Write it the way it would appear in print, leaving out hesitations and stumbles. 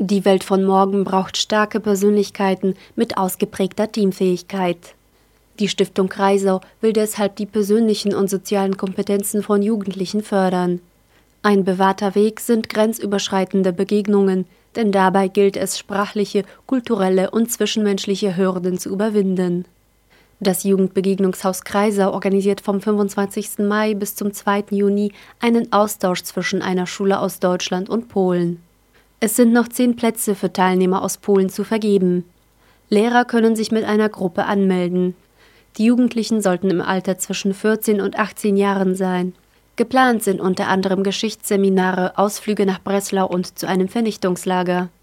Die Welt von morgen braucht starke Persönlichkeiten mit ausgeprägter Teamfähigkeit. Die Stiftung Kreisau will deshalb die persönlichen und sozialen Kompetenzen von Jugendlichen fördern. Ein bewahrter Weg sind grenzüberschreitende Begegnungen, denn dabei gilt es, sprachliche, kulturelle und zwischenmenschliche Hürden zu überwinden. Das Jugendbegegnungshaus Kreisau organisiert vom 25. Mai bis zum 2. Juni einen Austausch zwischen einer Schule aus Deutschland und Polen. Es sind noch 10 Plätze für Teilnehmer aus Polen zu vergeben. Lehrer können sich mit einer Gruppe anmelden. Die Jugendlichen sollten im Alter zwischen 14 und 18 Jahren sein. Geplant sind unter anderem Geschichtsseminare, Ausflüge nach Breslau und zu einem Vernichtungslager.